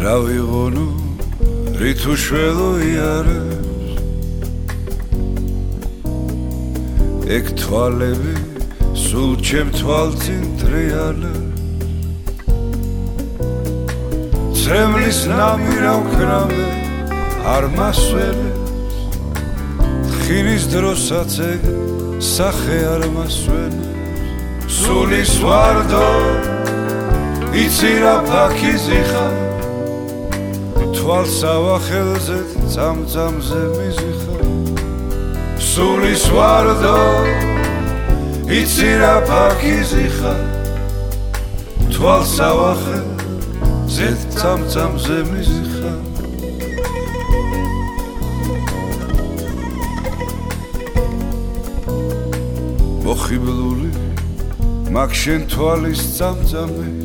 რა ვიღონო რითუ შველოიარებს ეგ თვალები სულ ჩემ თვალწინ ტრიალებს ცრემლის ნამირავ ქრამე არ მასველებს თხინის დროსაც ეგ სახე არ მასველებს სულის ვარდო იცი რა ფაქიზი ხარ თვალს ავახელზე წამწამზე მიზიხარ სულის ვარდო იცი რა ფაქიზი ხარ თვალს ავახელზე წამწამზე მიზიხარ მოხიბლული მაგ შენ თვალის წამწამით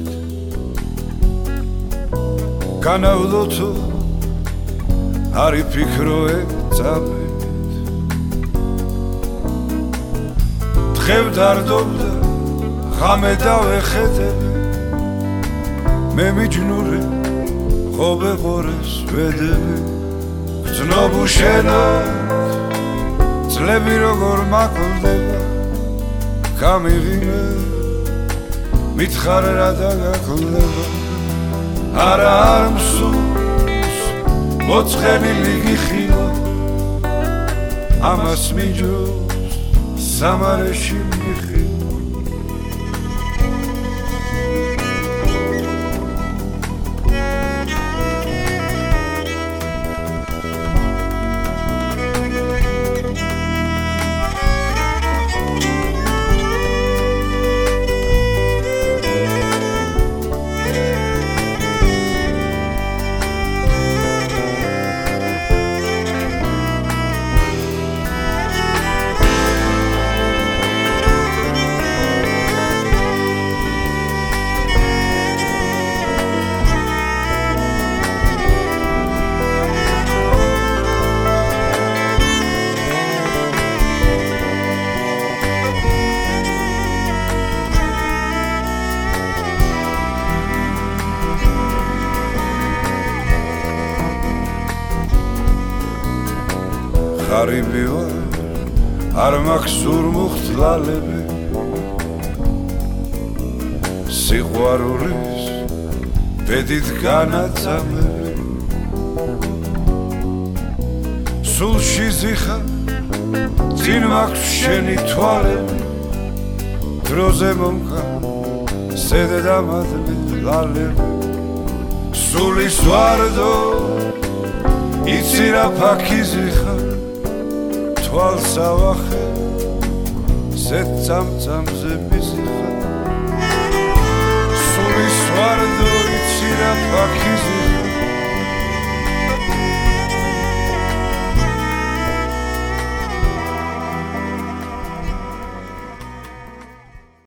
განავლოთო არი ფიქრო ეგ წამით დღევ დარდობდა ღამე დავეხედები მე მიჯნური ღობე ღორეს ვედები გრძნობ უშენოდ წლები როგორ მაკლდება გამიღიმე მითხარ რა დაგაკლდება არა არ მსურს მოწყენილი გიხილო ამას მიჯობს სამარეში მიხილო ღარიბი ვარ არ მაქვს სურმუხტ ლალები სიყვარულის ბედით განაწამები სულში ზიხარ წინ მაქვს შენი თვალები დროზე მომხარ სედამადლი ლალები სულის ვარდო იცი რა ფაქიზი ხარ თვალს ავახე ზეწამწამზე მიზიხარ სულის ვარდო იცი რა ფაქიზი